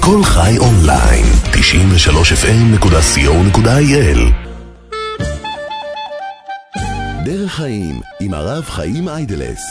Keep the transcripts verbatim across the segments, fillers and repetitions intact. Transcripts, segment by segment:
כל חי אונליין, תשעים ושלוש אף אם נקודה סי או נקודה איי אל. דרך חיים עם הרב חיים איידלס.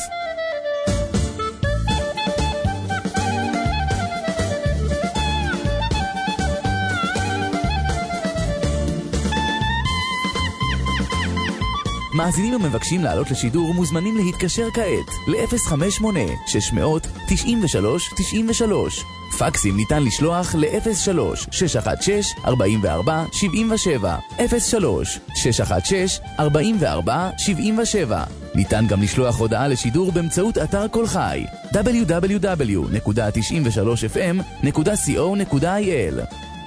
מאזינים המבקשים לעלות לשידור מוזמנים להתקשר כעת ל-אפס חמש שמונה שש תשע שלוש תשע שלוש. פקסים ניתן לשלוח ל-אפס שלוש שש אחת שש ארבע ארבע שבע שבע אפס שלוש שש אחת שש ארבע ארבע שבע שבע. ניתן גם לשלוח הודעה לשידור באמצעות אתר כל חי דאבליו דאבליו דאבליו נקודה תשעים ושלוש אף אם נקודה סי או נקודה איי אל.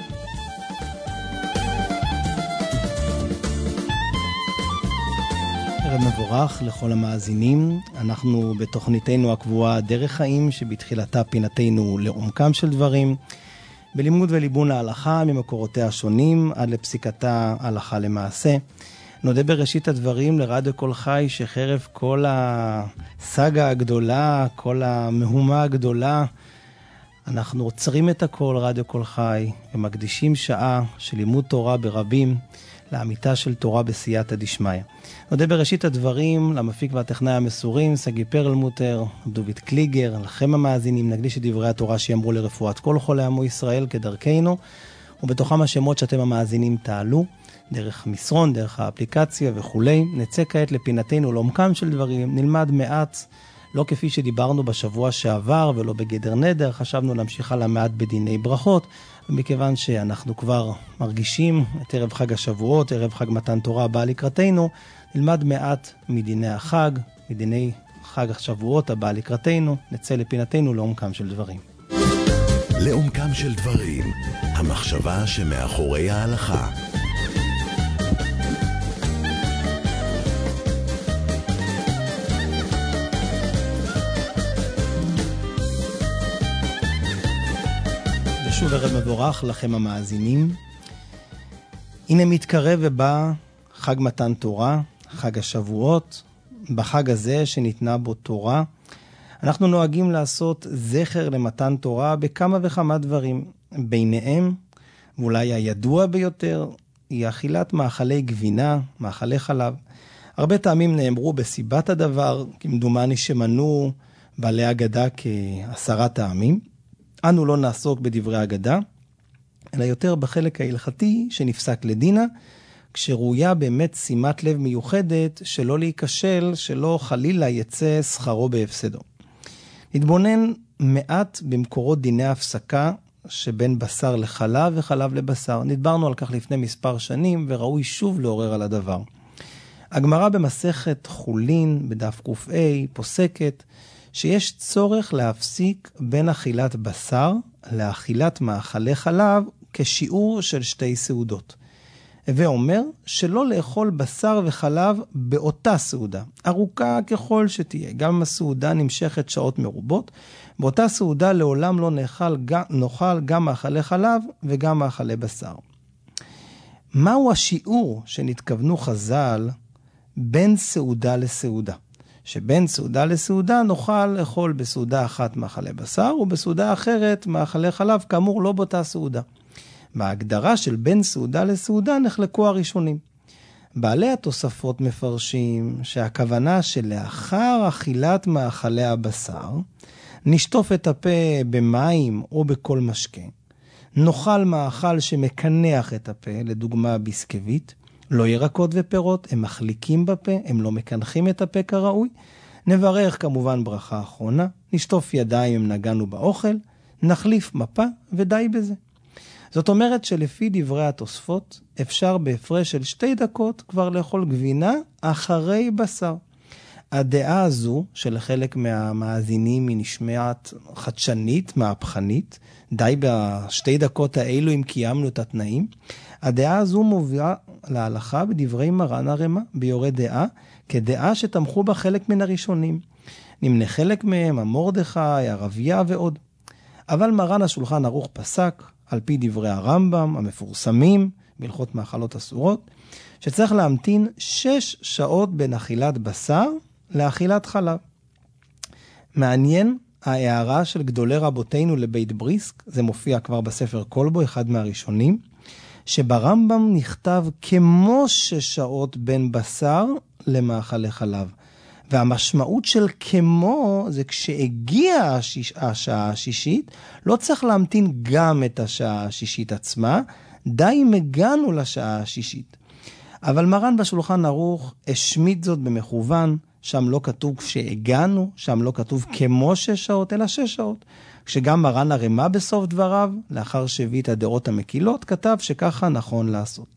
מבורך לכל המאזינים. אנחנו בתוכניתנו הקבועה דרך חיים, שבתחילתה פינתנו לעומקם של דברים, בלימוד וליבון ההלכה ממקורותיה השונים עד לפסיקתה הלכה למעשה. נודה בראשית הדברים לרדיו כל חי, שחרף כל הסגה הגדולה, כל המהומה הגדולה, אנחנו עוצרים את הכל, רדיו כל חי, ומקדישים שעה של לימוד תורה ברבים לאמיתה של תורה בסייעתא דשמיא. נודה בראשית הדברים למפיק והטכנאי המסורים, סגי פרלמוטר, דוד קליגר, לכם המאזינים, נקדיש את דברי התורה שיאמרו לרפואת כל חולי עמו ישראל כדרכנו, ובתוכם השמות שאתם המאזינים תעלו, דרך מסרון, דרך האפליקציה וכולי. נצא כעת לפינתנו לעומקם של דברים, נלמד מעט, לא כפי שדיברנו בשבוע שעבר ולא בגדר נדר, חשבנו להמשיך על המעט בדיני ברכות, ומכיוון שאנחנו כבר מרגישים את ערב חג השבועות, ערב חג מתן תורה הבא לקראתנו, נלמד מעט מדיני החג, מדיני חג השבועות הבא לקראתנו, נצא לפינתנו לעומקם של דברים. לעומקם של דברים, המחשבה שמאחורי ההלכה. שוב ערב מבורך לכם המאזינים. הנה מתקרב ובא חג מתן תורה, חג השבועות. בחג הזה שניתנה בו תורה, אנחנו נוהגים לעשות זכר למתן תורה בכמה וכמה דברים. ביניהם, ואולי הידוע ביותר, היא אכילת מאכלי גבינה, מאכלי חלב. הרבה טעמים נאמרו בסיבת הדבר, כמדומני שמנו בעלי אגדה כעשרה טעמים. אנו לא נעסוק בדברי אגדה, אלא יותר בחלק ההלכתי שנפסק לדינה, כשראויה באמת שימת לב מיוחדת שלא להיכשל, שלא חלילה יצא שכרו בהפסדו. נתבונן מעט במקורות דיני הפסקה שבין בשר לחלב וחלב לבשר. נדברנו על כך לפני מספר שנים וראוי שוב לעורר על הדבר. הגמרא במסכת חולין בדף ק"א פוסקת שיש צורך להפסיק בין אכילת בשר לאכילת מאכלי חלב כשיעור של שתי סעודות. ואומר שלא לאכול בשר וחלב באותה סעודה, ארוכה ככל שתהיה. גם אם הסעודה נמשכת שעות מרובות, באותה סעודה לעולם לא נאכל, נאכל גם מאכלי חלב וגם מאכלי בשר. מהו השיעור שנתכוונו חז"ל בין סעודה לסעודה? שבין סעודה לסעודה נוכל לאכול בסעודה אחת מאכלי בשר, ובסעודה אחרת מאכלי חלב, כאמור לא באותה סעודה. בהגדרה של בין סעודה לסעודה נחלקו הראשונים. בעלי התוספות מפרשים שהכוונה שלאחר אכילת מאכלי הבשר, נשטוף את הפה במים או בכל משקה, נאכל מאכל שמקנח את הפה, לדוגמה ביסקווית, לא ירקות ופירות, הם מחליקים בפה, הם לא מקנחים את הפה כראוי. נברך כמובן ברכה אחרונה, נשטוף ידיים אם נגענו באוכל, נחליף מפה ודי בזה. זאת אומרת שלפי דברי התוספות, אפשר בהפרש של שתי דקות כבר לאכול גבינה אחרי בשר. הדעה הזו של חלק מהמאזינים היא נשמעת חדשנית, מהפכנית, די בשתי דקות האלו אם קיימנו את התנאים. הדעה הזו מובילה להלכה בדברי מרן הרמ"א ביורה דעה, כדעה שתמכו בה חלק מן הראשונים. נמנה חלק מהם, המרדכי, הרביה ועוד. אבל מרן השולחן ערוך פסק, על פי דברי הרמב"ם המפורסמים, בהלכות מאכלות אסורות, שצריך להמתין שש שעות בין אכילת בשר לאכילת חלב. מעניין ההערה של גדולי רבותינו לבית בריסק, זה מופיע כבר בספר קולבו, אחד מהראשונים, שברמב"ם נכתב כמו שש שעות בין בשר למאכלי חלב. והמשמעות של כמו זה כשהגיעה השיש, השעה השישית, לא צריך להמתין גם את השעה השישית עצמה, די אם הגענו לשעה השישית. אבל מרן בשולחן ערוך השמיט זאת במכוון, שם לא כתוב כשהגענו, שם לא כתוב כמו שש שעות, אלא שש שעות. כשגם מרן הרמה בסוף דבריו, לאחר שהביא את הדעות המקילות, כתב שככה נכון לעשות.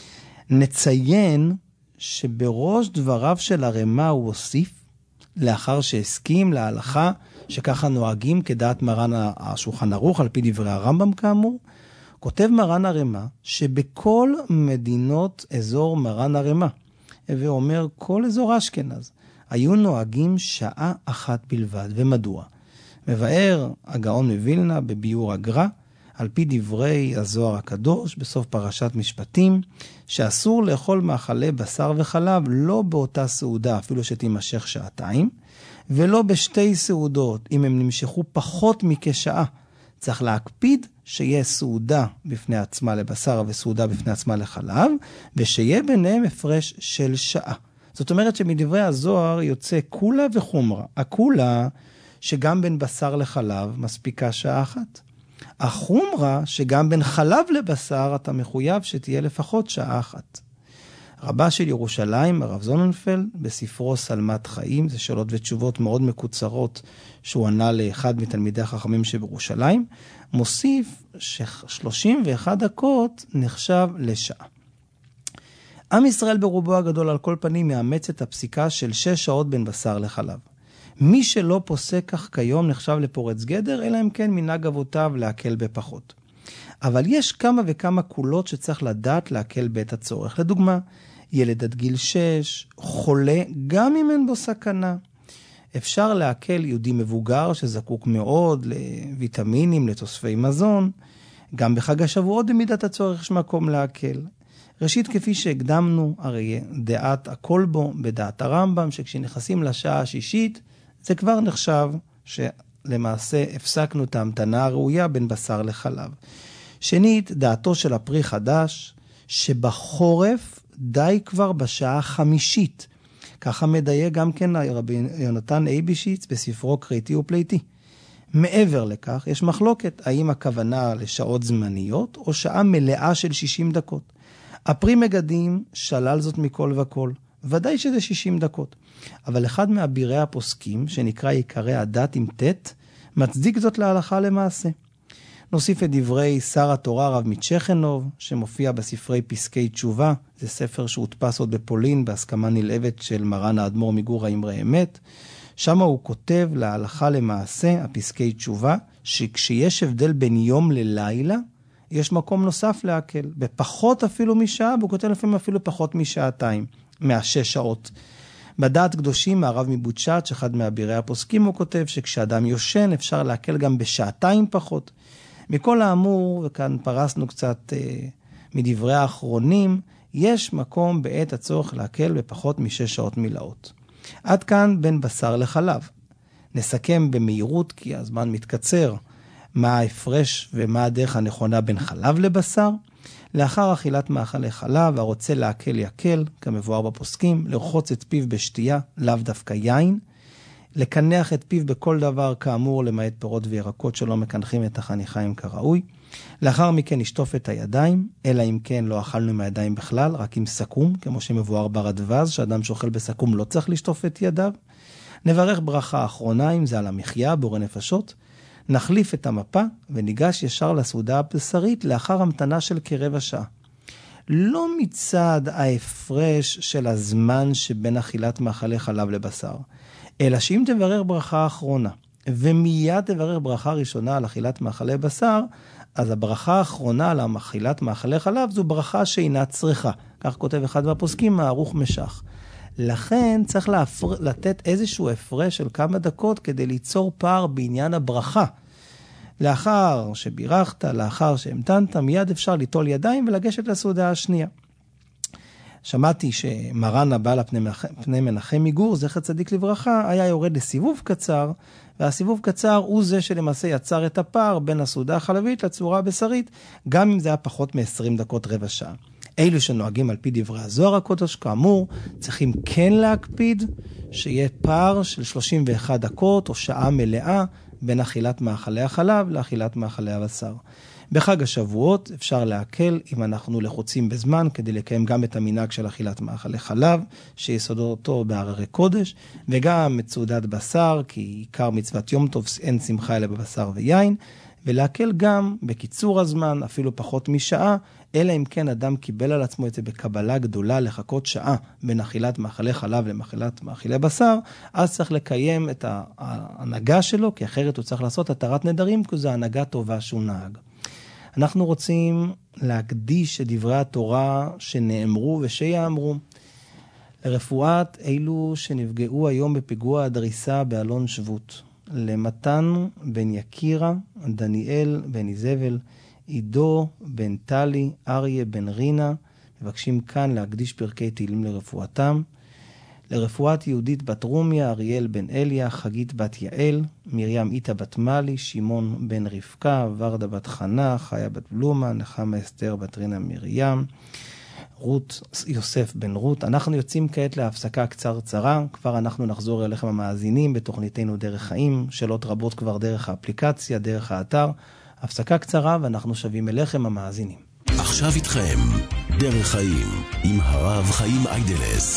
נציין שבראש דבריו של הרמה הוא הוסיף, לאחר שהסכים להלכה, שככה נוהגים כדעת מרן השולחן ערוך, על פי דברי הרמב"ם כאמור, כותב מרן הרמה שבכל מדינות אזור מרן הרמה, ואומר כל אזור אשכנז, היו נוהגים שעה אחת בלבד. ומדוע? מבאר הגאון מווילנה בביאור הגר"א, על פי דברי הזוהר הקדוש בסוף פרשת משפטים, שאסור לאכול מאכלי בשר וחלב לא באותה סעודה אפילו שתימשך שעתיים, ולא בשתי סעודות אם הם נמשכו פחות מכשעה. צריך להקפיד שיהיה סעודה בפני עצמה לבשר וסעודה בפני עצמה לחלב, ושיהיה ביניהם הפרש של שעה. זאת אומרת שמדברי הזוהר יוצא כולה וחומרה. הכולה שגם בין בשר לחלב מספיקה שעה אחת. החומרה שגם בין חלב לבשר אתה מחויב שתהיה לפחות שעה אחת. רבה של ירושלים, הרב זוננפלד, בספרו סלמת חיים, זה שאלות ותשובות מאוד מקוצרות שהוא ענה לאחד מתלמידי החכמים שבירושלים, מוסיף ש-שלושים ואחת דקות נחשב לשעה. עם ישראל ברובו הגדול על כל פנים מאמץ את הפסיקה של שש שעות בין בשר לחלב. מי שלא פוסק כך כיום נחשב לפורץ גדר, אלא אם כן מנהג אבותיו להקל בפחות. אבל יש כמה וכמה קולות שצריך לדעת להקל בעת הצורך. לדוגמה, ילד עד גיל שש, חולה, גם אם אין בו סכנה. אפשר להקל יהודי מבוגר שזקוק מאוד לויטמינים, לתוספי מזון. גם בחג השבועות במידת הצורך יש מקום להקל. ראשית, כפי שהקדמנו, הרי דעת הכל בו בדעת הרמב"ם, שכשנכנסים לשעה השישית, זה כבר נחשב שלמעשה הפסקנו את ההמתנה הראויה בין בשר לחלב. שנית, דעתו של הפרי חדש, שבחורף די כבר בשעה החמישית. ככה מדייק גם כן רבי יונתן אייבשיץ בספרו קריטי ופליטי. מעבר לכך, יש מחלוקת האם הכוונה לשעות זמניות או שעה מלאה של שישים דקות. הפרי מגדים שלל זאת מכל וכל. ודאי שזה שישים דקות. אבל אחד מהבירי הפוסקים, שנקרא עיקרי הדת עם תת, מצדיק זאת להלכה למעשה. נוסיף את דברי שר התורה רב מצ'כנוב, שמופיע בספרי פסקי תשובה, זה ספר שהודפס עוד בפולין, בהסכמה נלהבת של מרן האדמו"ר מגור האמרי אמת. שם הוא כותב להלכה למעשה, הפסקי תשובה, שכשיש הבדל בין יום ללילה, יש מקום נוסף להקל, בפחות אפילו משעה, והוא כותב לפעמים אפילו פחות משעתיים, מהשש שעות. בדעת קדושים, הרב מבוצ'ת, שאחד מהבירי הפוסקים, הוא כותב שכשאדם יושן, אפשר להקל גם בשעתיים פחות. מכל האמור, וכאן פרסנו קצת אה, מדברי האחרונים, יש מקום בעת הצורך להקל בפחות משש שעות מלאות. עד כאן בין בשר לחלב. נסכם במהירות, כי הזמן מתקצר, מה ההפרש ומה הדרך הנכונה בין חלב לבשר. לאחר אכילת מאכלי חלב, הרוצה להקל יקל, כמבואר בפוסקים, לרחוץ את פיו בשתייה, לאו דווקא יין, לקנח את פיו בכל דבר כאמור, למעט פירות וירקות שלא מקנחים את החניכיים כראוי. לאחר מכן נשטוף את הידיים, אלא אם כן לא אכלנו מהידיים בכלל, רק עם סכום, כמו שמבואר ברדווז, שאדם שאוכל בסכום לא צריך לשטוף את ידיו. נברך ברכה האחרונה, אם זה על המחיה, בורא נפשות. נחליף את המפה וניגש ישר לסעודה הבשרית לאחר המתנה של כרבע שעה. לא מצד ההפרש של הזמן שבין אכילת מאכלי חלב לבשר, אלא שאם תברר ברכה האחרונה, ומיד תברר ברכה ראשונה על אכילת מאכלי בשר, אז הברכה האחרונה על אכילת מאכלי חלב זו ברכה שאינה צריכה. כך כותב אחד מהפוסקים, הערוך משך. לכן צריך להפר... לתת איזשהו הפרש של כמה דקות כדי ליצור פער בעניין הברכה. לאחר שבירכת, לאחר שהמתנת, מיד אפשר ליטול ידיים ולגשת לסעודה השנייה. שמעתי שמרן הבעל פני מנחם מגור, זכר צדיק לברכה, היה יורד לסיבוב קצר, והסיבוב קצר הוא זה שלמעשה יצר את הפער בין הסעודה החלבית לצורה הבשרית, גם אם זה היה פחות מ-עשרים דקות רבע שעה. אלו שנוהגים על פי דברי הזוהר הקודש, כאמור, צריכים כן להקפיד שיהיה פער של שלושים ואחת דקות או שעה מלאה בין אכילת מאכלי החלב לאכילת מאכלי הבשר. בחג השבועות אפשר להקל אם אנחנו לחוצים בזמן כדי לקיים גם את המנהג של אכילת מאכלי חלב, שיסודו בהררי קודש, וגם את סעודת בשר, כי עיקר מצוות יום טוב אין שמחה אלא בבשר ויין, ולהקל גם בקיצור הזמן, אפילו פחות משעה, אלא אם כן אדם קיבל על עצמו את זה בקבלה גדולה לחכות שעה בין אכילת מאכלי חלב למאכילת מאכלי בשר, אז צריך לקיים את ההנהגה שלו, כי אחרת הוא צריך לעשות התרת נדרים, כי זו הנהגה טובה שהוא נהג. אנחנו רוצים להקדיש את דברי התורה שנאמרו ושיאמרו לרפואת אלו שנפגעו היום בפיגוע הדריסה באלון שבות, למתן בן יקירה, דניאל בן איזבל, עידו בן טלי, אריה בן רינה, מבקשים כאן להקדיש פרקי תהילים לרפואתם, לרפואת יהודית בת רומיה, אריאל בן אליה, חגית בת יעל, מרים איתה בת מלי, שמעון בן רבקה, ורדה בת חנה, חיה בת בלומה, נחמה אסתר בת רינה מרים, רות יוסף בן רות. אנחנו יוצאים כעת להפסקה קצרצרה, כבר אנחנו נחזור אליכם המאזינים בתוכניתנו דרך חיים, שאלות רבות כבר דרך האפליקציה, דרך האתר, הפסקה קצרה ואנחנו שבים אליכם המאזינים. עכשיו איתכם, דרך חיים, עם הרב חיים איידלס.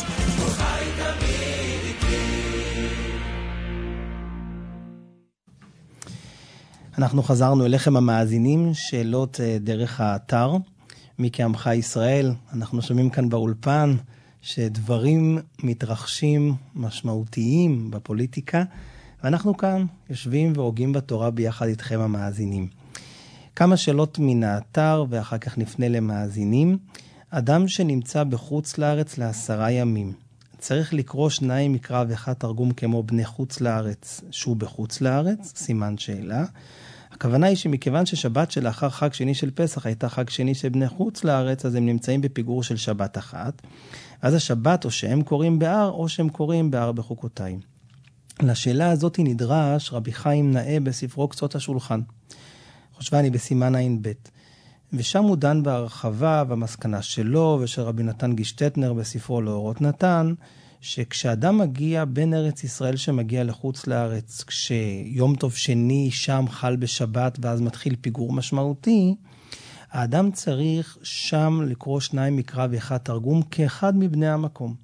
אנחנו חזרנו אליכם המאזינים, שאלות דרך האתר, מי כעמך ישראל. אנחנו שומעים כאן באולפן שדברים מתרחשים משמעותיים בפוליטיקה, ואנחנו כאן יושבים והוגים בתורה ביחד איתכם המאזינים. כמה שאלות מן האתר ואחר כך נפנה למאזינים. אדם שנמצא בחוץ לארץ לעשרה ימים, צריך לקרוא שניים מקרא ואחד תרגום כמו בני חוץ לארץ שהוא בחוץ לארץ? סימן שאלה. הכוונה היא שמכיוון ששבת שלאחר חג שני של פסח הייתה חג שני של בני חוץ לארץ, אז הם נמצאים בפיגור של שבת אחת. אז השבת או שהם קוראים בהר או שהם קוראים בהר בחוקותיים. לשאלה הזאת נדרש רבי חיים נאה בספרו קצות השולחן. חושבני בסימן עין ב', ושם הוא דן בהרחבה במסקנה שלו ושל רבי נתן גישטטנר בספרו לאורות נתן, שכשאדם מגיע בין ארץ ישראל שמגיע לחוץ לארץ, כשיום טוב שני שם חל בשבת ואז מתחיל פיגור משמעותי, האדם צריך שם לקרוא שניים מקרא ואחד תרגום כאחד מבני המקום.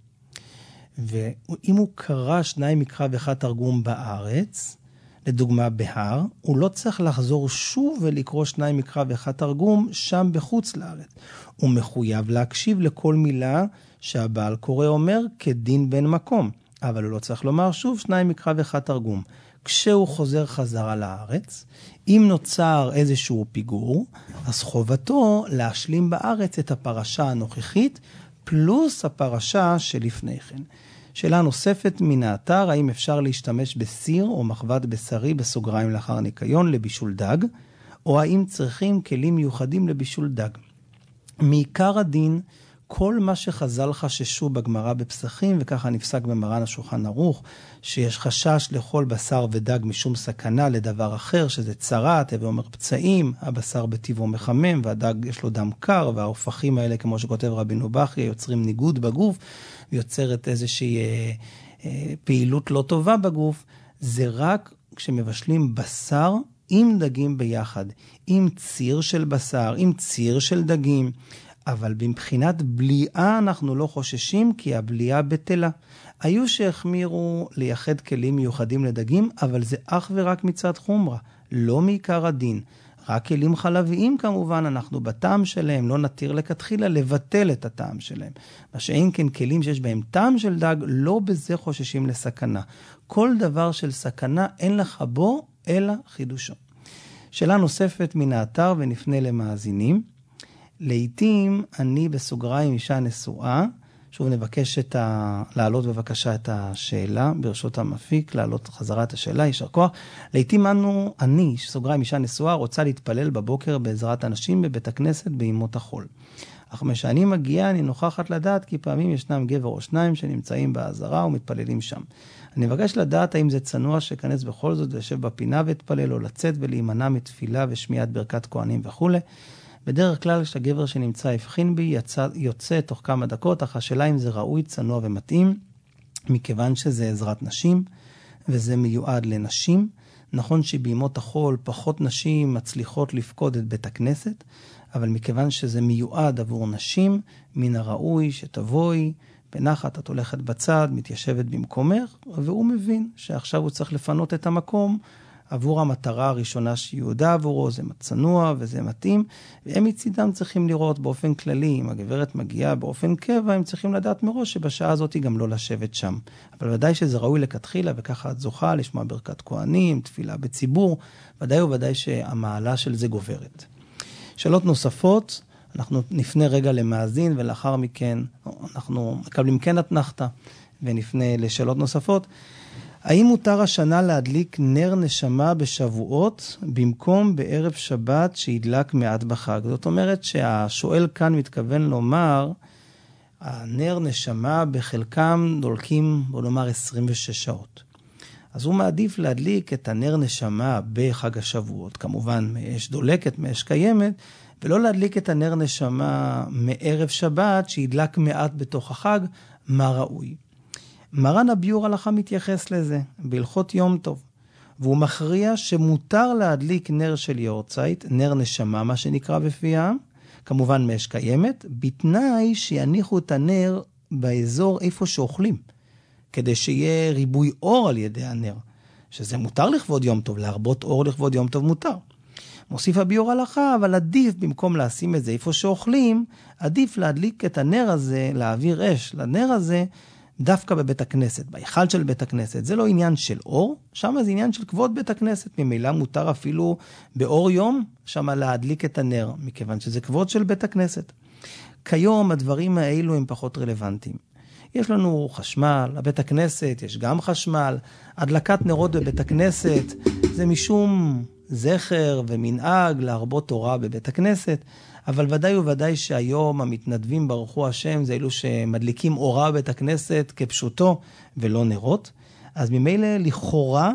ואם הוא קרא שניים מקרא ואחד תרגום בארץ, לדוגמה בהר, הוא לא צריך לחזור שוב ולקרוא שניים מקרא ואחד תרגום שם בחוץ לארץ. הוא מחויב להקשיב לכל מילה שהבעל קורא אומר כדין בן מקום, אבל הוא לא צריך לומר שוב שניים מקרא ואחד תרגום. כשהוא חוזר חזרה לארץ, אם נוצר איזשהו פיגור, אז חובתו להשלים בארץ את הפרשה הנוכחית, פלוס הפרשה שלפני כן. שאלה נוספת מן האתר, האם אפשר להשתמש בסיר או מחבת בשרי בסוגריים לאחר ניקיון לבישול דג, או האם צריכים כלים מיוחדים לבישול דג. מעיקר הדין, כל מה שחז"ל חששו בגמרא בפסחים, וככה נפסק במרן השולחן ערוך, שיש חשש לכל בשר ודג משום סכנה לדבר אחר, שזה צרת, ואומר פצעים, הבשר בטבעו מחמם, והדג יש לו דם קר, וההופכים האלה, כמו שכותב רבינו בכרי, יוצרים ניגוד בגוף, ויוצרת איזושהי אה, אה, פעילות לא טובה בגוף. זה רק כשמבשלים בשר עם דגים ביחד, עם ציר של בשר, עם ציר של דגים, אבל מבחינת בליעה אנחנו לא חוששים, כי הבליעה בטלה. היו שהחמירו לייחד כלים מיוחדים לדגים, אבל זה אך ורק מצד חומרה, לא מעיקר הדין. רק כלים חלביים כמובן, אנחנו בטעם שלהם לא נתיר לכתחילה לבטל את הטעם שלהם. מה שאין כן כלים שיש בהם טעם של דג, לא בזה חוששים לסכנה. כל דבר של סכנה אין לך בו, אלא חידושו. שאלה נוספת מן האתר ונפנה למאזינים. לעתים אני בסוגריים אישה נשואה, שוב נבקש את ה... להעלות בבקשה את השאלה, ברשות המפיק, להעלות חזרה את השאלה, יישר כוח. לעתים אנו, אני, שסוגריים אישה נשואה, רוצה להתפלל בבוקר בעזרת אנשים בבית הכנסת בימות החול. אך כשאני מגיעה, אני נוכחת לדעת, כי פעמים ישנם גבר או שניים שנמצאים בעזרה ומתפללים שם. אני מבקש לדעת האם זה צנוע שכנס בכל זאת וישב בפינה והתפלל, או לצאת ולהימנע מתפילה ושמיעת ברכת כהנים וכו'. בדרך כלל כשהגבר שנמצא הבחין בי יצא, יוצא תוך כמה דקות, אך השאלה אם זה ראוי, צנוע ומתאים, מכיוון שזה עזרת נשים, וזה מיועד לנשים. נכון שבימות החול פחות נשים מצליחות לפקוד את בית הכנסת, אבל מכיוון שזה מיועד עבור נשים, מן הראוי שתבואי, בנחת את הולכת בצד, מתיישבת במקומך, והוא מבין שעכשיו הוא צריך לפנות את המקום, עבור המטרה הראשונה שיהודה עבורו, זה צנוע וזה מתאים, והם מצידם צריכים לראות באופן כללי, אם הגברת מגיעה באופן קבע, הם צריכים לדעת מראש שבשעה הזאת היא גם לא לשבת שם. אבל ודאי שזה ראוי לכתחילה, וככה את זוכה לשמוע ברכת כהנים, תפילה בציבור, ודאי וודאי שהמעלה של זה גוברת. שאלות נוספות, אנחנו נפנה רגע למאזין, ולאחר מכן אנחנו מקבלים כן אתנחתא, ונפנה לשאלות נוספות. האם מותר השנה להדליק נר נשמה בשבועות, במקום בערב שבת שהדלק מעט בחג? זאת אומרת שהשואל כאן מתכוון לומר, הנר נשמה בחלקם דולקים, בוא נאמר, עשרים ושש שעות. אז הוא מעדיף להדליק את הנר נשמה בחג השבועות, כמובן מאש דולקת, מאש קיימת, ולא להדליק את הנר נשמה מערב שבת שהדלק מעט בתוך החג, מה ראוי? מרן הביור הלכה מתייחס לזה, בהלכות יום טוב, והוא מכריע שמותר להדליק נר של יורצייט, נר נשמה, מה שנקרא בפיה, כמובן מאש קיימת, בתנאי שיניחו את הנר באזור איפה שאוכלים, כדי שיהיה ריבוי אור על ידי הנר, שזה מותר לכבוד יום טוב, להרבות אור לכבוד יום טוב מותר. מוסיף הביור הלכה, אבל עדיף במקום לשים את זה איפה שאוכלים, עדיף להדליק את הנר הזה, להעביר אש לנר הזה, דווקא בבית הכנסת, בהיכל של בית הכנסת. זה לא עניין של אור, שם זה עניין של כבוד בית הכנסת. ממילא מותר אפילו באור יום, שם להדליק את הנר, מכיוון שזה כבוד של בית הכנסת. כיום הדברים האלו הם פחות רלוונטיים. יש לנו חשמל, בבית הכנסת יש גם חשמל, הדלקת נרות בבית הכנסת, זה משום זכר ומנהג להרבות תורה בבית הכנסת, אבל ודאי וודאי שהיום המתנדבים ברכו השם זה אלו שמדליקים אורה בבית הכנסת כפשוטו ולא נרות. אז ממילא לכאורה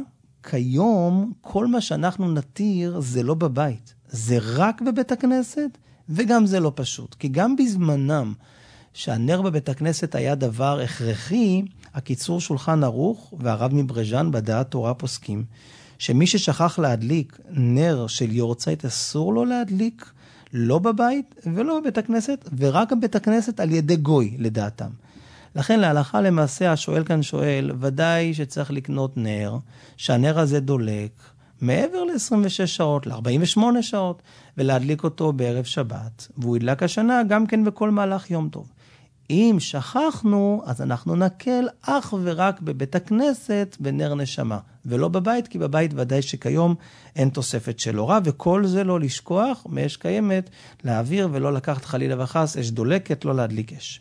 כיום כל מה שאנחנו נתיר זה לא בבית, זה רק בבית הכנסת, וגם זה לא פשוט. כי גם בזמנם שהנר בבית הכנסת היה דבר הכרחי, הקיצור שולחן ערוך והרב מברז'אן בדעת תורה פוסקים, שמי ששכח להדליק נר של יורצייט אסור לו להדליק, לא בבית ולא בבית הכנסת, ורק בבית הכנסת על ידי גוי לדעתם. לכן להלכה למעשה השואל כאן שואל, ודאי שצריך לקנות נר, שהנר הזה דולק מעבר ל-עשרים ושש שעות, ל-ארבעים ושמונה שעות, ולהדליק אותו בערב שבת, והוא ידלק השנה גם כן בכל מהלך יום טוב. אם שכחנו, אז אנחנו נקל אך ורק בבית הכנסת בנר נשמה, ולא בבית, כי בבית ודאי שכיום אין תוספת של אורה, וכל זה לא לשכוח מאש קיימת, להעביר ולא לקחת חלילה וחס, אש דולקת, לא להדליק אש.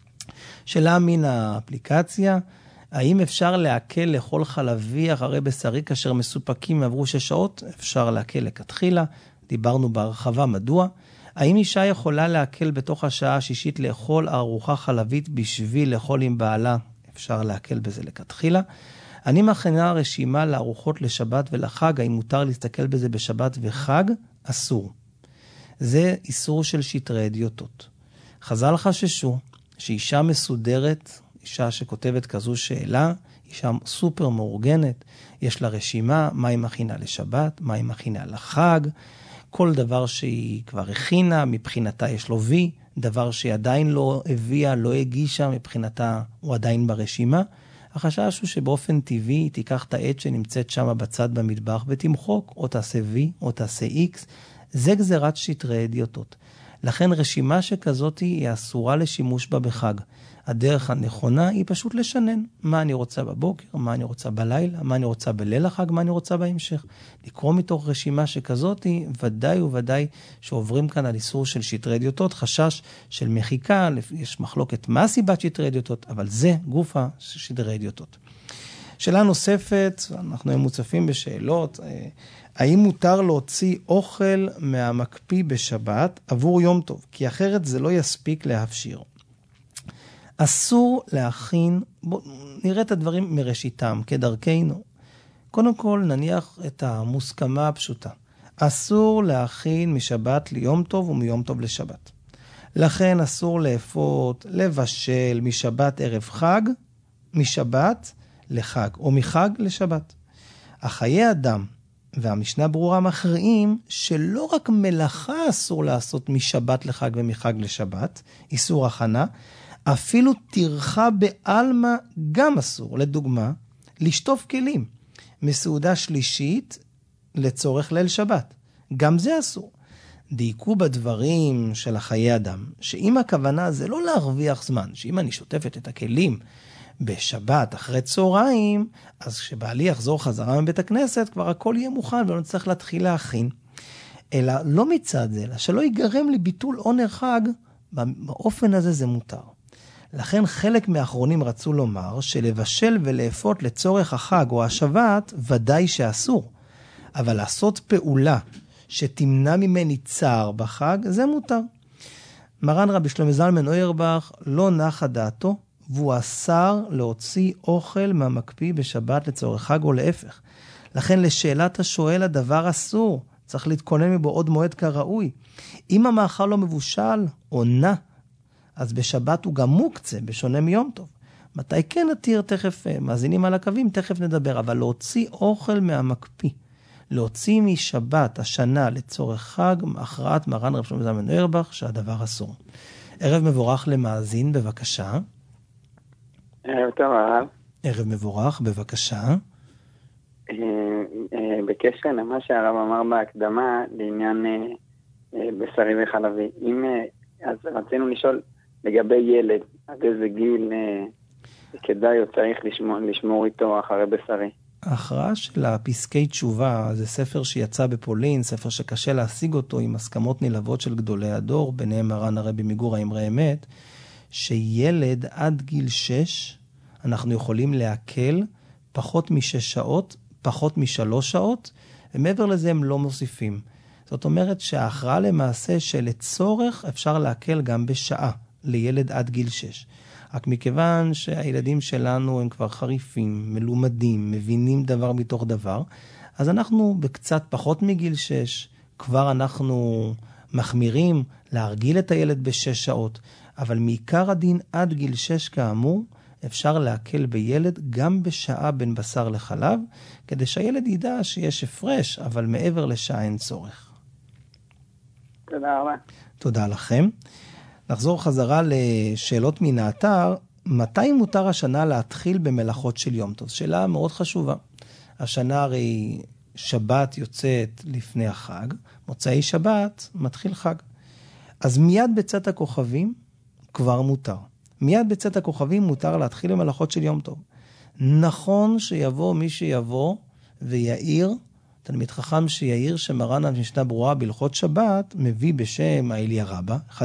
שאלה מן האפליקציה, האם אפשר להקל לאכול חלבי אחרי בשרי כאשר מסופקים עברו שש שעות? אפשר להקל לכתחילה, דיברנו בהרחבה מדוע. האם אישה יכולה להקל בתוך השעה השישית לאכול ארוחה חלבית בשביל לאכול עם בעלה? אפשר להקל בזה לכתחילה. אני מכינה רשימה לארוחות לשבת ולחג, האם מותר להסתכל בזה בשבת וחג? אסור. זה איסור של שטרי אדיוטות. חז"ל חששו שאישה מסודרת, אישה שכותבת כזו שאלה, אישה סופר מאורגנת, יש לה רשימה, מה היא מכינה לשבת, מה היא מכינה לחג, כל דבר שהיא כבר הכינה, מבחינתה יש לו וי, דבר שהיא עדיין לא הביאה, לא הגישה, מבחינתה הוא עדיין ברשימה. החשש הוא שבאופן טבעי היא תיקח את העט שנמצאת שם בצד במטבח ותמחוק, או תעשה וי, או תעשה איקס. זה גזירת שטרי אדיוטות. לכן רשימה שכזאת היא אסורה לשימוש בה בחג. הדרך הנכונה היא פשוט לשנן. מה אני רוצה בבוקר, מה אני רוצה בלילה, מה אני רוצה בליל החג, מה אני רוצה בהמשך. לקרוא מתוך רשימה שכזאת היא ודאי וודאי שעוברים כאן על איסור של שטרי דיוטות, חשש של מחיקה, יש מחלוקת מה סיבת שטרי דיוטות, אבל זה גופה של שטרי דיוטות. שאלה נוספת, אנחנו הם מוצפים בשאלות, האם מותר להוציא אוכל מהמקפיא בשבת עבור יום טוב? כי אחרת זה לא יספיק להפשיר. אסור להכין, בוא נראה את הדברים מראשיתם, כדרכנו. קודם כל נניח את המוסכמה הפשוטה. אסור להכין משבת ליום טוב ומיום טוב לשבת. לכן אסור לאפות, לבשל משבת ערב חג, משבת לחג, או מחג לשבת. החיי אדם והמשנה ברורה מכריעים שלא רק מלאכה אסור לעשות משבת לחג ומחג לשבת, איסור הכנה, אפילו תרחה בעלמה גם אסור. לדוגמה, לשטוף כלים מסעודה שלישית לצורך ליל שבת. גם זה אסור. דייקו בדברים של החיי אדם, שאם הכוונה זה לא להרוויח זמן, שאם אני שוטפת את הכלים בשבת אחרי צהריים, אז כשבעלי יחזור חזרה מבית הכנסת, כבר הכל יהיה מוכן ולא נצטרך להתחיל להכין. אלא לא מצד זה, אלא שלא ייגרם לביטול עונר חג, באופן הזה זה מותר. לכן חלק מהאחרונים רצו לומר שלבשל ולאפות לצורך החג או השבת ודאי שאסור. אבל לעשות פעולה שתמנע ממני צער בחג, זה מותר. מרן רבי שלמה זלמן אוירבך לא נחה דעתו, והוא אסר להוציא אוכל מהמקפיא בשבת לצורך חג או להפך. לכן לשאלת השואל הדבר אסור, צריך להתכונן מבו עוד מועד כראוי. אם המאכל לא מבושל או נע, אז בשבת הוא גם מוקצה, בשונה מיום טוב. מתי כן נתיר? תכף מאזינים על הקווים, תכף נדבר, אבל להוציא אוכל מהמקפיא, להוציא משבת השנה לצורך חג, הכרעת מרן רבי שלמה זלמן אוירבך, שהדבר אסור. ערב מבורך למאזין, בבקשה. ערב טוב הרב. ערב מבורך, בבקשה. בקשר למה שהרב אמר בהקדמה, לעניין בשרי וחלבי. אם, אז רצינו לשאול לגבי ילד, עד איזה גיל כדאי או צריך לשמור, לשמור איתו אחרי בשרי? ההכרעה של הפסקי תשובה, זה ספר שיצא בפולין, ספר שקשה להשיג אותו עם הסכמות נלוות של גדולי הדור, ביניהם מרן הרבי מגור האמרי אמת, שילד עד גיל שש, אנחנו יכולים להקל פחות משש שעות, פחות משלוש שעות, ומעבר לזה הם לא מוסיפים. זאת אומרת שההכרעה למעשה שלצורך אפשר להקל גם בשעה, לילד עד גיל שש. רק מכיוון שהילדים שלנו הם כבר חריפים, מלומדים, מבינים דבר מתוך דבר, אז אנחנו בקצת פחות מגיל שש, כבר אנחנו מחמירים להרגיל את הילד בשש שעות, אבל מעיקר הדין עד גיל שש כאמור, אפשר להקל בילד גם בשעה בין בשר לחלב, כדי שהילד ידע שיש הפרש, אבל מעבר לשעה אין צורך. תודה רבה. תודה לכם. נחזור חזרה לשאלות מן האתר. מתי מותר השנה להתחיל במלאכות של יום טוב? שאלה מאוד חשובה. השנה הרי שבת יוצאת לפני החג, מוצאי שבת מתחיל חג. אז מיד בצאת הכוכבים כבר מותר. מיד בצאת הכוכבים מותר להתחיל במלאכות של יום טוב. נכון שיבוא מי שיבוא ויעיר, תלמיד חכם שיעיר שמרן המשנה ברורה בהלכות שבת, מביא בשם האליה רבא, אחד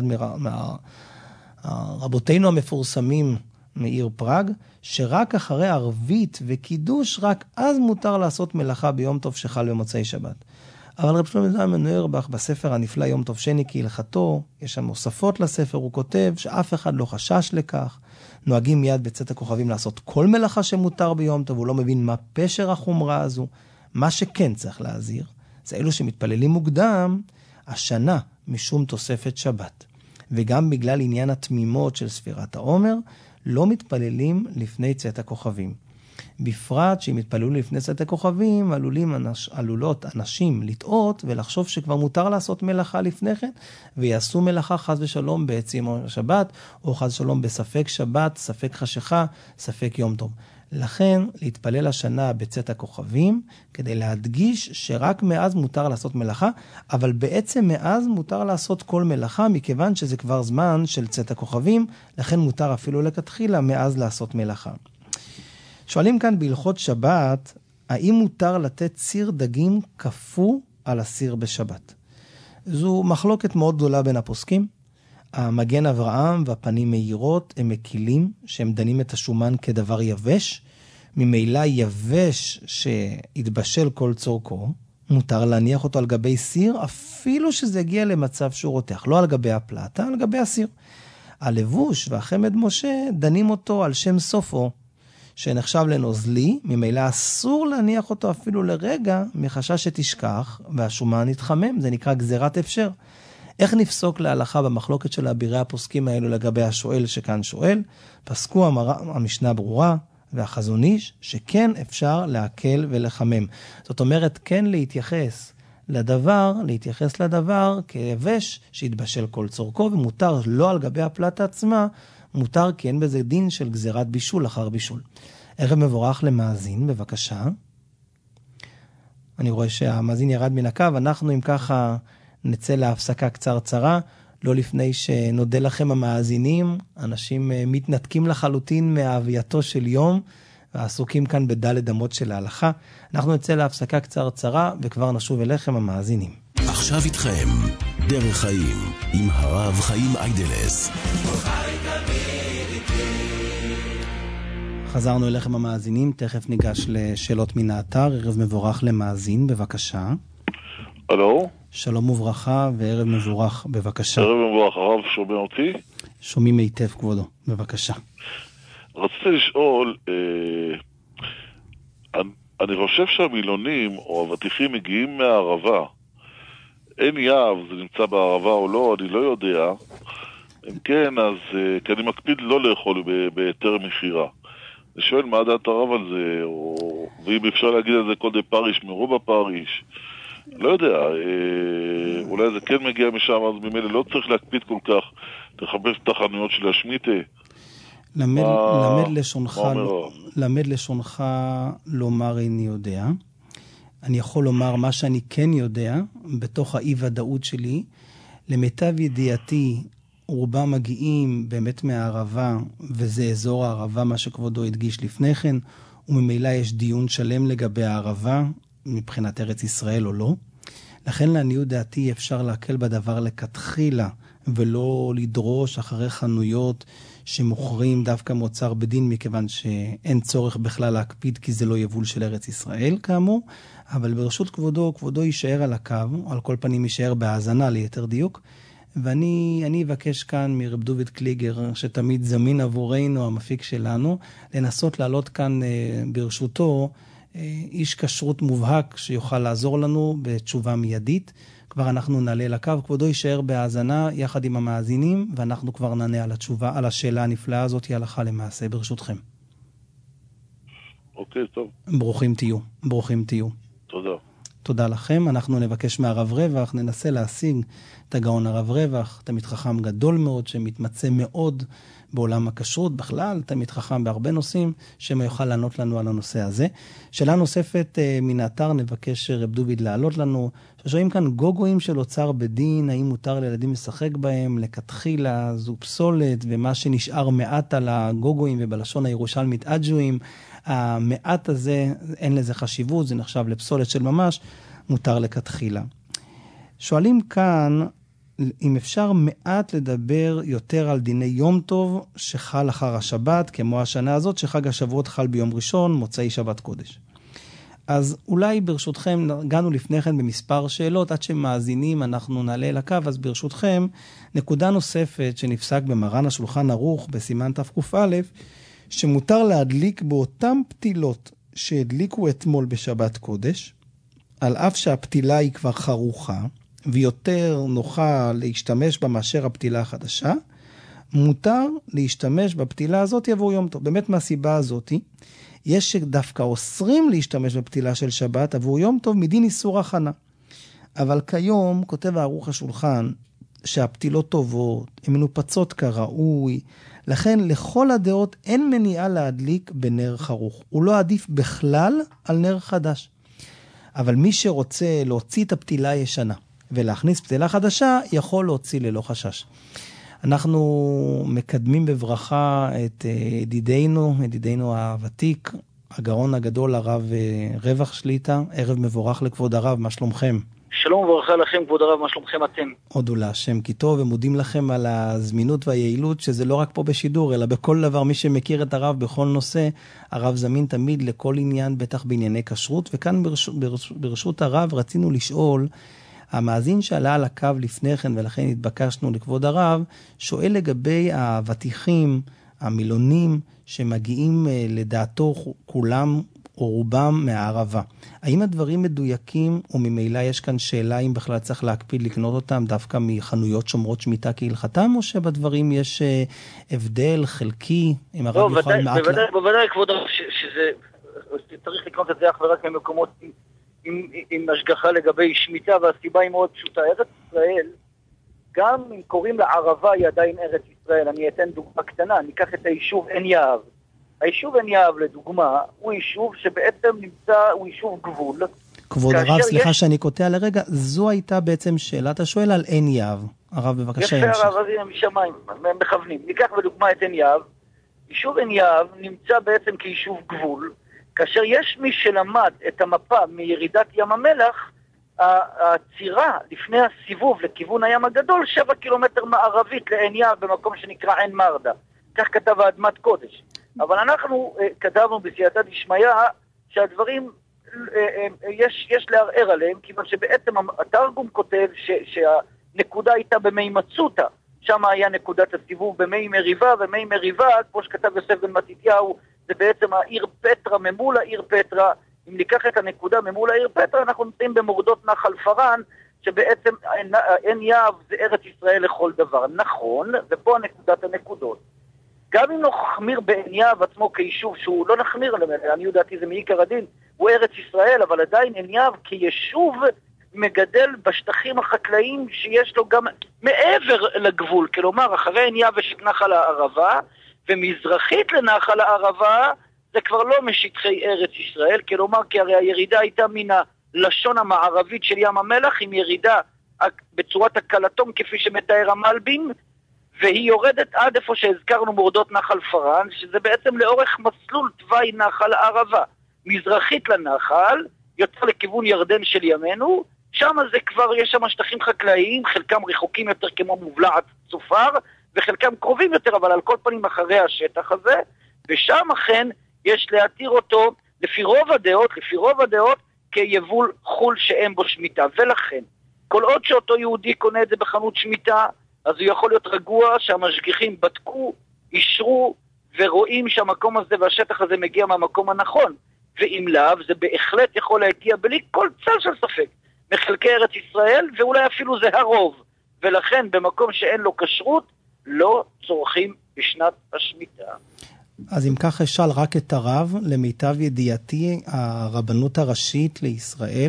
מהרבותינו המפורסמים מעיר פראג, שרק אחרי ערבית וקידוש, רק אז מותר לעשות מלאכה ביום טוב שחל במוצאי שבת. אבל רבי שלמה זלמן אוירבך בספר הנפלא יום טוב שני כהלכתו, יש שם מוספות לספר, הוא כותב שאף אחד לא חשש לכך, נוהגים מיד בצאת הכוכבים לעשות כל מלאכה שמותר ביום טוב, הוא לא מבין מה פשר החומרה הזו. מה שכן צריך להזהיר, זה אלו שמתפללים מוקדם, השנה משום תוספת שבת. וגם בגלל עניין התמימות של ספירת העומר, לא מתפללים לפני צאת הכוכבים. בפרט שאם יתפללו לפני צאת הכוכבים, עלולים אנש, עלולות אנשים לטעות ולחשוב שכבר מותר לעשות מלאכה לפני כן, ויעשו מלאכה חס ושלום בעצם השבת, או חס ושלום בספק שבת, ספק חשיכה, ספק יום טוב. לכן להתפלל השנה בצאת הכוכבים, כדי להדגיש שרק מאז מותר לעשות מלאכה, אבל בעצם מאז מותר לעשות כל מלאכה, מכיוון שזה כבר זמן של צאת הכוכבים, לכן מותר אפילו לכתחילה מאז לעשות מלאכה. שואלים כאן בהלכות שבת, האם מותר לתת סיר דגים כפו על הסיר בשבת? זו מחלוקת מאוד גדולה בין הפוסקים. המגן אברהם והפנים מהירות הם מקילים, שהם דנים את השומן כדבר יבש. ממילא יבש שהתבשל כל צורכו, מותר להניח אותו על גבי סיר, אפילו שזה הגיע למצב שהוא רותח, לא על גבי הפלטה, על גבי הסיר. הלבוש והחמד משה דנים אותו על שם סופו, שנחשב לנוזלי, ממילא אסור להניח אותו אפילו לרגע, מחשש שתשכח, והשומן יתחמם, זה נקרא גזירת אפשר. איך נפסוק להלכה במחלוקת של אבירי הפוסקים האלו לגבי השואל שכאן שואל? פסקו המשנה ברורה והחזון איש שכן אפשר להקל ולחמם. זאת אומרת, כן להתייחס לדבר, להתייחס לדבר כיבש שהתבשל כל צורכו, ומותר לא על גבי הפלטה עצמה, מותר כי אין בזה דין של גזירת בישול אחר בישול. ערב מבורך למאזין, בבקשה. אני רואה שהמאזין ירד מן הקו, אנחנו אם ככה נצא להפסקה קצרצרה, לא לפני שנודה לכם המאזינים, אנשים מתנתקים לחלוטין מהווייתו של יום, ועסוקים כאן בדלת אמות של ההלכה. אנחנו נצא להפסקה קצרצרה, וכבר נשוב אליכם המאזינים. עכשיו איתכם, דרך חיים, עם הרב חיים איידלס. חזרנו אליכם המאזינים, תכף ניגש לשאלות מן האתר, ערב מבורך למאזין, בבקשה. הלו? שלום וברכה וערב מבורך, בבקשה. ערב מבורך, הרב שומע אותי? שומעים היטב כבודו, בבקשה. רציתי לשאול, אה, אני, אני חושב שהמילונים או הוותיכים מגיעים מהערבה. אין יעב, זה נמצא בערבה או לא, אני לא יודע. אם כן, אז אה, כי אני מקפיד לא לאכול ביתר מחירה. אני שואל מה דעת הרב על זה, או, ואם אפשר להגיד על זה קודם פריש, מרוב הפריש. לא יודע, אה, אולי זה כן מגיע משם, אז ממילא לא צריך להקפיד כל כך לחפש את החנויות של השמיטה. למד, מה, למד לשונך, מה למד לשונך לומר איני יודע. אני יכול לומר מה שאני כן יודע, בתוך האי-ודאות שלי. למיטב ידיעתי, רובם מגיעים באמת מהערבה, וזה אזור הערבה, מה שכבודו הדגיש לפני כן, וממילא יש דיון שלם לגבי הערבה, מבחינת ארץ ישראל או לא. לכן לעניות דעתי אפשר להקל בדבר לכתחילה, ולא לדרוש אחרי חנויות שמוכרים דווקא מוצר בדין, מכיוון שאין צורך בכלל להקפיד, כי זה לא יבול של ארץ ישראל כאמור. אבל ברשות כבודו, כבודו יישאר על הקו, או על כל פנים יישאר בהאזנה ליתר דיוק, ואני אני אבקש כאן מרב דוד קליגר, שתמיד זמין עבורנו, המפיק שלנו, לנסות לעלות כאן ברשותו איש כשרות מובהק שיוכל לעזור לנו בתשובה מיידית. כבר אנחנו נעלה לקו, כבודו יישאר בהאזנה יחד עם המאזינים, ואנחנו כבר נענה על התשובה, על השאלה הנפלאה הזאת, הלכה למעשה, ברשותכם. אוקיי, טוב. ברוכים תהיו, ברוכים תהיו. תודה. תודה לכם. אנחנו נבקש מהרב רווח, ננסה להשיג את הגאון הרב רווח, תמיד חכם גדול מאוד, שמתמצא מאוד בעולם הכשרות, בכלל, תמיד חכם בהרבה נושאים, שמה יוכל לענות לנו על הנושא הזה. שאלה נוספת מן האתר, נבקש רב דוד לעלות לנו, ששואלים כאן גוגויים של אוצר בדין, האם מותר לילדים לשחק בהם, לכתחילה, זו פסולת, ומה שנשאר מעט על הגוגויים, ובלשון הירושלמית אג'ויים, המעט הזה, אין לזה חשיבות, זה נחשב לפסולת של ממש, מותר לכתחילה. שואלים כאן, אם אפשר מעט לדבר יותר על דיני יום טוב שחל אחר השבת, כמו השנה הזאת שחג השבועות חל ביום ראשון, מוצאי שבת קודש. אז אולי ברשותכם, הגענו לפני כן במספר שאלות, עד שמאזינים אנחנו נעלה לקו, אז ברשותכם, נקודה נוספת שנפסק במרן השולחן ערוך בסימן תק"א, שמותר להדליק באותם פתילות שהדליקו אתמול בשבת קודש, על אף שהפתילה היא כבר חרוכה, ויותר נוחה להשתמש בה מאשר הפתילה החדשה, מותר להשתמש בפתילה הזאת עבור יום טוב. באמת מהסיבה הזאת, יש שדווקא אוסרים להשתמש בפתילה של שבת עבור יום טוב מדין איסור הכנה. אבל כיום כותב הערוך השולחן שהפתילות טובות, הן מנופצות כראוי, לכן לכל הדעות אין מניעה להדליק בנר חרוך. הוא לא עדיף בכלל על נר חדש. אבל מי שרוצה להוציא את הפתילה הישנה ולהכניס פתילה חדשה, יכול להוציא ללא חשש. אנחנו מקדמים בברכה את ידידנו, ידידנו הוותיק, הגאון הגדול, הרב רווח שליטה. ערב מבורך לכבוד הרב, מה שלומכם? שלום וברכה לכם, כבוד הרב, מה שלומכם אתם? הודו להשם כי טוב, ומודים לכם על הזמינות והיעילות, שזה לא רק פה בשידור, אלא בכל דבר. מי שמכיר את הרב בכל נושא, הרב זמין תמיד לכל עניין, בטח בענייני כשרות. וכאן ברשות, ברשות, ברשות הרב רצינו לשאול, המאזין שעלה על הקו לפני כן, ולכן התבקשנו לכבוד הרב, שואל לגבי הוותיכים, המילונים, שמגיעים לדעתו כולם או רובם מהערבה. האם הדברים מדויקים, או ממילא יש כאן שאלה אם בכלל צריך להקפיד לקנות אותם דווקא מחנויות שומרות שמיטה כהלכתם, או שבדברים יש הבדל חלקי, אם הרב לא, יוכל מעט... בוודאי, בוודאי כבוד הרב, שזה, צריך לקנות את זה אך ורק ממקומות עם, עם, עם השגחה לגבי שמיטה, והסיבה היא מאוד פשוטה. ארץ ישראל, גם אם קוראים לערבה היא עדיין ארץ ישראל. אני אתן דוגמה קטנה, אני אקח את היישוב עין יהב. היישוב עין יהב, לדוגמה, הוא יישוב שבעצם נמצא, הוא יישוב גבול. כבוד הרב, סליחה יש... שאני קוטע לרגע, זו הייתה בעצם שאלת השואל על עין יהב. הרב, בבקשה ימשיך. יפה הרב, אז הנה משמיים, הם מכוונים. ניקח בדוגמה את עין יהב. יישוב עין יהב נמצא בעצם כיישוב גבול, כאשר יש מי שלמד את המפה מירידת ים המלח, הצירה לפני הסיבוב לכיוון הים הגדול, שבע קילומטר מערבית לעין יהב, במקום שנקרא עין מרדה. כך כתב האדמת קודש. אבל אנחנו uh, כתבנו בסייעתא דשמיא שהדברים, uh, uh, יש, יש לערער עליהם, כיוון שבעצם התרגום כותב ש, שהנקודה הייתה במי מצותה, שם היה נקודת הסיבוב במי מריבה, ומי מריבה, כמו שכתב יוסף בן מתתיהו, זה בעצם העיר פטרה ממול העיר פטרה. אם ניקח את הנקודה ממול העיר פטרה, אנחנו נמצאים במורדות נחל פרן, שבעצם עין יהב זה ארץ ישראל לכל דבר. נכון, ופה נקודת הנקודות. גם אם נחמיר בעין יהב עצמו כיישוב, שהוא לא נחמיר, אני יודעתי זה מעיקר הדין, הוא ארץ ישראל, אבל עדיין עין יהב כיישוב מגדל בשטחים החקלאיים שיש לו גם מעבר לגבול, כלומר אחרי עין יהב יש נחל הערבה, ומזרחית לנחל הערבה זה כבר לא משטחי ארץ ישראל, כלומר כי הרי הירידה הייתה מן הלשון המערבית של ים המלח, עם ירידה בצורת הקלטום כפי שמתאר המלבין, והיא יורדת עד איפה שהזכרנו מורדות נחל פרן, שזה בעצם לאורך מסלול תוואי נחל הערבה. מזרחית לנחל, יוצא לכיוון ירדן של ימינו, שם זה כבר, יש שם שטחים חקלאיים, חלקם רחוקים יותר כמו מובלעת צופר, וחלקם קרובים יותר, אבל על כל פנים אחרי השטח הזה, ושם אכן יש להתיר אותו, לפי רוב הדעות, לפי רוב הדעות, כיבול חול שאין בו שמיטה. ולכן, כל עוד שאותו יהודי קונה את זה בחנות שמיטה, אז הוא יכול להיות רגוע שהמשגיחים בדקו, אישרו, ורואים שהמקום הזה והשטח הזה מגיע מהמקום הנכון. ואם לאו, זה בהחלט יכול להגיע בלי כל צל של ספק מחלקי ארץ ישראל, ואולי אפילו זה הרוב. ולכן, במקום שאין לו כשרות, לא צורכים בשנת השמיטה. אז אם כך אשאל רק את הרב, למיטב ידיעתי, הרבנות הראשית לישראל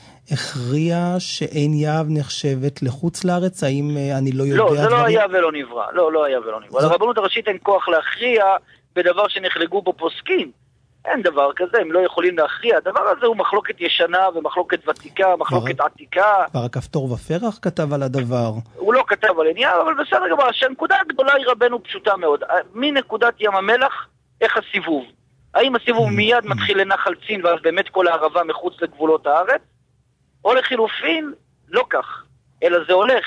הכריע שאין יהב נחשבת לחוץ לארץ, האם אני לא יודע לא, דברים? זה לא היה ולא נברא, לא, לא היה ולא נברא. לרבנות הראשית אין כוח להכריע בדבר שנחלגו בו פוסקים. אין דבר כזה, הם לא יכולים להכריע. הדבר הזה הוא מחלוקת ישנה ומחלוקת ותיקה, מחלוקת עתיקה. כבר הכפתור ופרח כתב על הדבר. הוא לא כתב על עניין, אבל בסדר גמר, שהנקודה הגדולה היא רבנו פשוטה מאוד. מנקודת ים המלח, איך הסיבוב? האם הסיבוב מיד מתחיל לנחל צין, ואז באמת כל הערבה מחוץ לגבולות הארץ? או לחילופין, לא כך. אלא זה הולך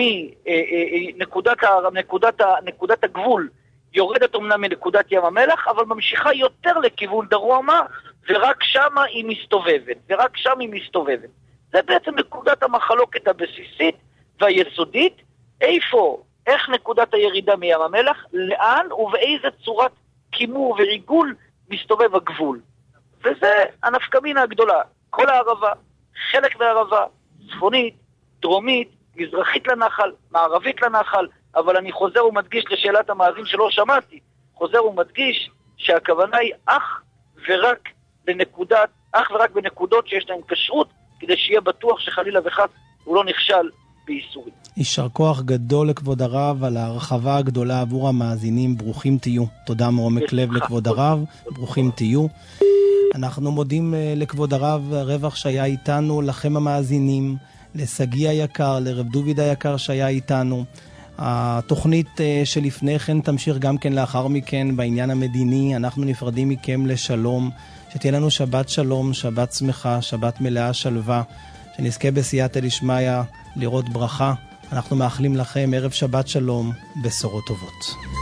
מנקודת נקודת, נקודת הגבול, יורדת אומנם מנקודת ים המלח, אבל ממשיכה יותר לכיוון דרומה, ורק שמה היא מסתובבת, ורק שם היא מסתובבת. זה בעצם נקודת המחלוקת הבסיסית והיסודית, איפה, איך נקודת הירידה מים המלח, לאן ובאיזה צורת כימור וריגול מסתובב הגבול. וזה הנפקמינה הגדולה. כל הערבה, חלק מהערבה, צפונית, דרומית, מזרחית לנחל, מערבית לנחל, אבל אני חוזר ומדגיש לשאלת המאזין שלא שמעתי, חוזר ומדגיש שהכוונה היא אך ורק בנקודת, אך ורק בנקודות שיש להן כשרות, כדי שיהיה בטוח שחלילה וחס הוא לא נכשל באיסורים. יישר כוח גדול לכבוד הרב על ההרחבה הגדולה עבור המאזינים, ברוכים תהיו. תודה מעומק לב לכבוד הרב, ברוכים תהיו. אנחנו מודים לכבוד הרב, רווח שהיה איתנו, לכם המאזינים, לסגי היקר, לרב דוד היקר שהיה איתנו. התוכנית שלפני כן תמשיך גם כן לאחר מכן בעניין המדיני. אנחנו נפרדים מכם לשלום, שתהיה לנו שבת שלום, שבת שמחה, שבת מלאה שלווה, שנזכה בסייעתא דשמיא לראות ברכה. אנחנו מאחלים לכם ערב שבת שלום, בשורות טובות.